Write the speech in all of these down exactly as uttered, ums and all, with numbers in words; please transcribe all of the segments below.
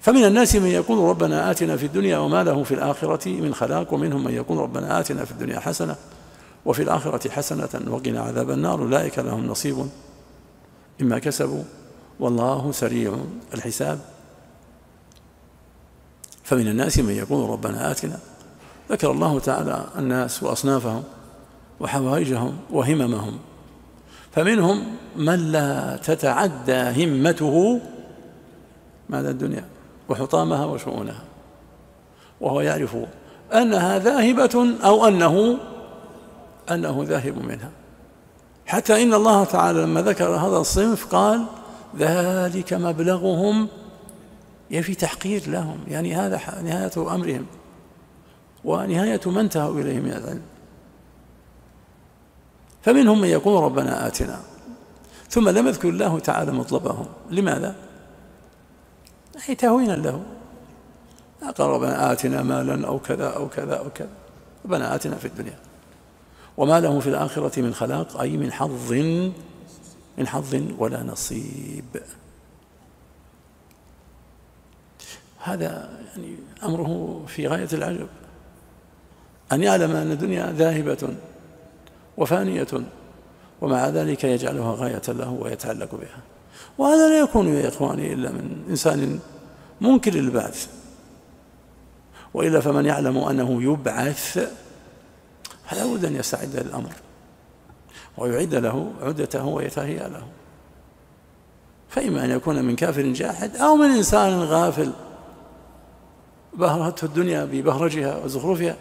فمن الناس من يقول ربنا آتنا في الدنيا وما له في الآخرة من خلاق، ومنهم من يقول ربنا آتنا في الدنيا حسنة وفي الآخرة حسنة وقنا عذاب النار، أولئك لهم نصيب مما كسبوا والله سريع الحساب. فمن الناس من يقول ربنا آتنا، ذكر الله تعالى الناس وأصنافهم وحوائجهم وهممهم، فمنهم من لا تتعدى همته ماذا الدنيا وحطامها وشؤونها، وهو يعرف أنها ذاهبة أو أنه أنه ذاهب منها، حتى إن الله تعالى لما ذكر هذا الصنف قال ذلك مبلغهم، في تحقير لهم، يعني هذا نهاية أمرهم ونهاية ما انتهوا إليه من العلم. فمنهم من يقول ربنا آتنا، ثم لم يذكر الله تعالى مطلبهم. لماذا؟ أي تهوينا له، قال ربنا آتنا مالا أو كذا أو كذا أو كذا، ربنا آتنا في الدنيا وما له في الآخرة من خلاق، أي من حظ من حظ ولا نصيب. هذا يعني أمره في غاية العجب، أن يعلم أن الدنيا ذاهبة وفانية، ومع ذلك يجعلها غاية له ويتعلق بها. وهذا لا يكون يا إخواني إلا من إنسان منكر للبعث، وإلا فمن يعلم أنه يبعث فلا بد أن يستعد للأمر ويعد له عدته ويتهيأ له. فإما أن يكون من كافر جاحد أو من إنسان غافل بهرته الدنيا ببهرجها وزخرفها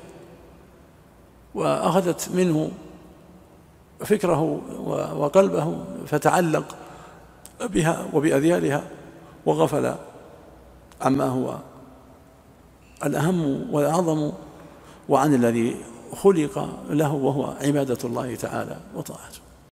وأخذت منه فكره وقلبه فتعلق بها وبأذيالها وغفل عما هو الأهم والأعظم وعن الذي خلق له، وهو عبادة الله تعالى وطاعته.